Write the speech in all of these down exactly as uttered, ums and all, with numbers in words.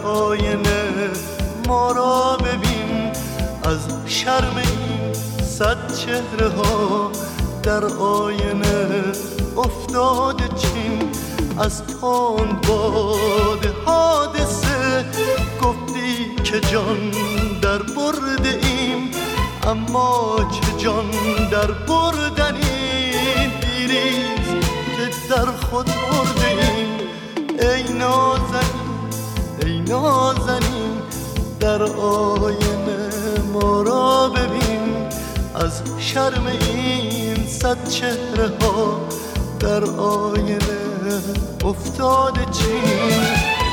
آینه ما را ببین، از شرم این صد چهره ها در آینه افتاده چین. از تند باد حادثه گفتی که جان در برده ایم، اما چه جان در بردنی دیریز که در خود برده ایم. ای نازنین ای نازنین در آینه ما را ببین، از شرم این صد چهره ها در آینه افتاده چین.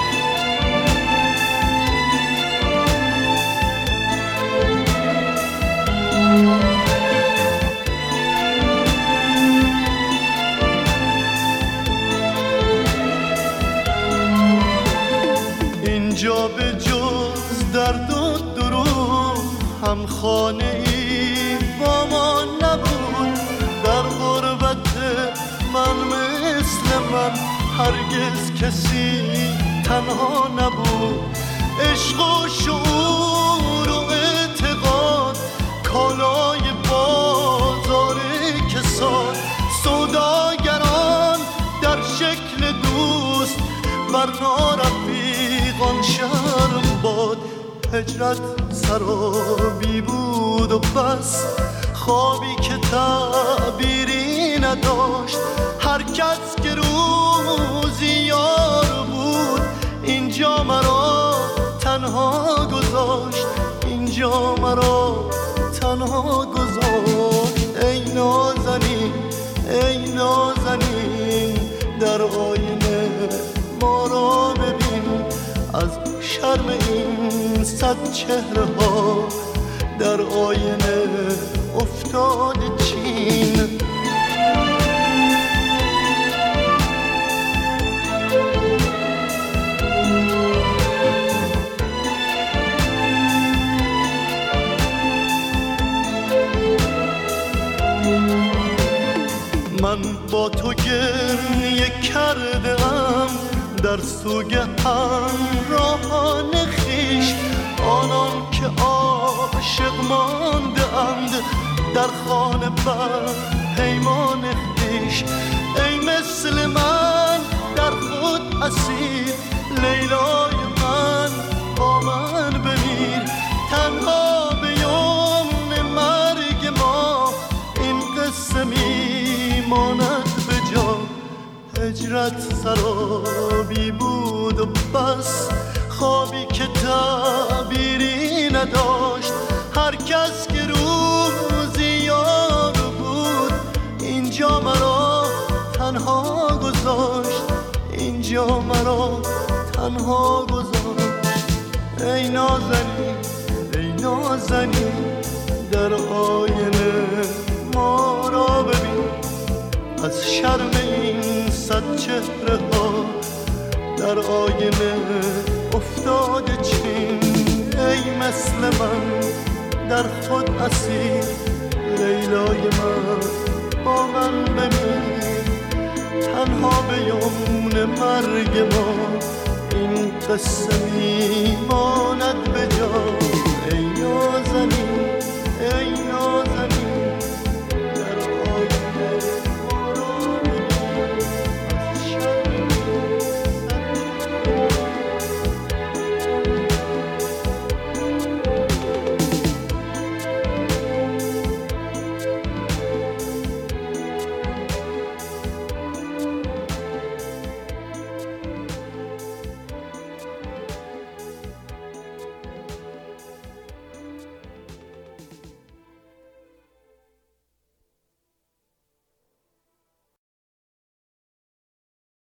اینجا به جز درد و دروغ هم خانه ای با ما نبود. در غربت من مثل من هرگز کسی تنها نبود. عشق و شعور و اعتقاد کالای بازار کساد، سوداگران در شکل دوست بر نارفیقان شرم باد. هجرت سرابی بود و بس، خوابی که تعبیری نداشت. هر کس که روزی یار بود اینجا مرا تنها گذاشت، اینجا مرا تنها گذاشت. ای نازنین ای نازنین در آینه ما را ببین، از شرم این صد چهره ها در آینه افتاده چین. من با تو گریه کرده ام در سوگ همراهان خویش، آنان که عاشق مانده اند در خانه بر پیمان خویش. ای مثل من در خود اسیر، لیلای من با من بمیر. تنها به یمن مرگ ما این قصه میماند به جا. هجرت سرابی بود و بس، خوابی که تعبیری نداشت. هر کس که روزی یار بود اینجا مرا تنها گذاشت، اینجا مرا تنها گذاشت. ای نازنین ای نازنین در آینه ما را ببین، از شرم این صد چهره ها در آینه افتاده چین. ای مثل من در خود اسیر، لیلای من با من بمیر. تنها به یمن مرگ ما این قصه میماند به جا.